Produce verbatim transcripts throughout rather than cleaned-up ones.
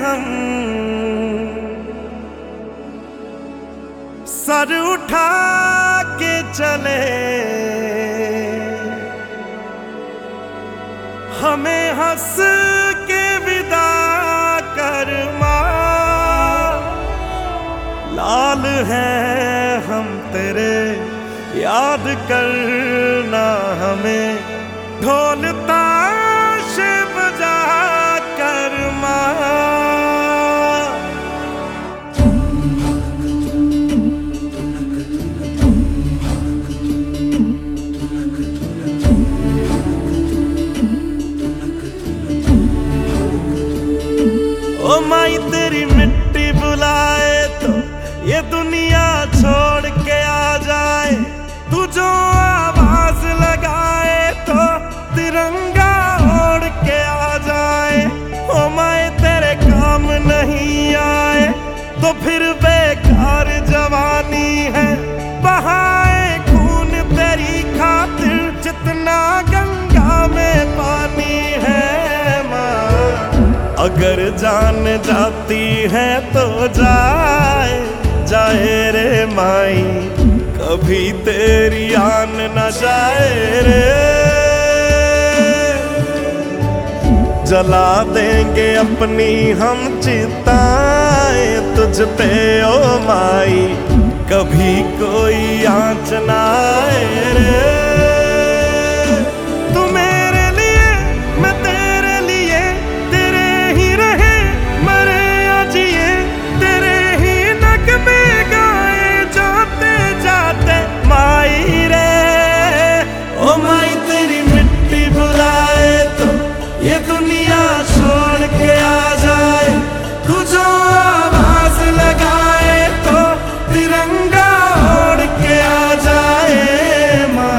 हम सर उठा के चले, हमें हंस के विदा कर माँ। लाल हैं हम तेरे, याद करना हमें, ढोल ताश बजा कर माँ। ओ माई तेरी मिट्टी बुलाए तो ये दुनिया छोड़ के आ जाए, तू जो आवाज लगाए तो तिरंगा ओढ़ के आ जाए। ओ माई तेरे काम नहीं आए तो फिर बेकार जवानी है, बहाए खून तेरी खातिर जितना गंगा में पानी है। अगर जान जाती है तो जाए जाए रे माई, कभी तेरी आन न जाए रे। जला देंगे अपनी हम चिताएं तुझ पे ओ माई, कभी कोई आँच न आए रे। ये दुनिया छोड़ के आ जाए, तू जो आवाज लगाए तो तिरंगा ओढ़ के आ जाए माँ।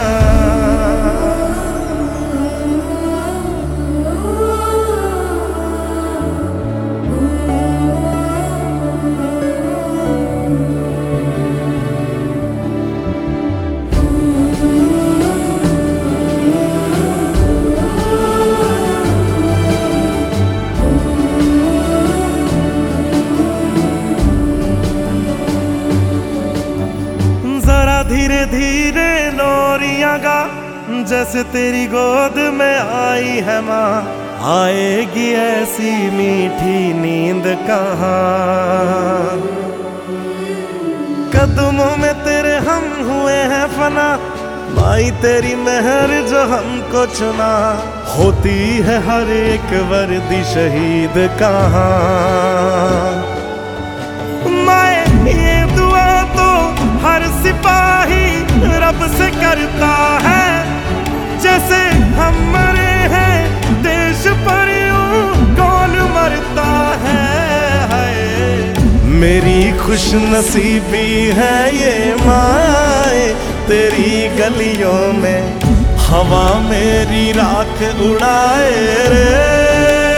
धीरे धीरे लोरियां गा, जैसे तेरी गोद में आई है माँ। आएगी ऐसी मीठी नींद कहाँ, कदमों में तेरे हम हुए हैं फना। माई तेरी मेहर जो हमको चुना, होती है हर एक वर्दी शहीद कहाँ। माए ये दुआ तो हर सिपाही रब से करता है, जैसे हम मरे हैं देश पर यूं कौन मरता है। मेरी खुश नसीबी है ये माए, तेरी गलियों में हवा मेरी राख उड़ाए रे।